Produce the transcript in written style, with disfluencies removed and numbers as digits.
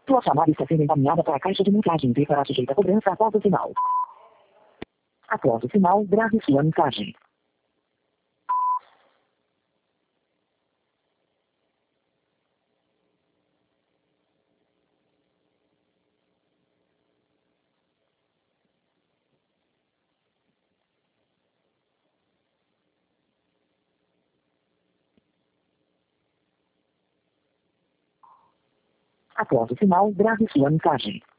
Sua chamada está sendo encaminhada para a caixa de mensagens e será sujeita a cobrança após o sinal. Após o sinal, grave sua mensagem. Após o sinal, grave sua mensagem.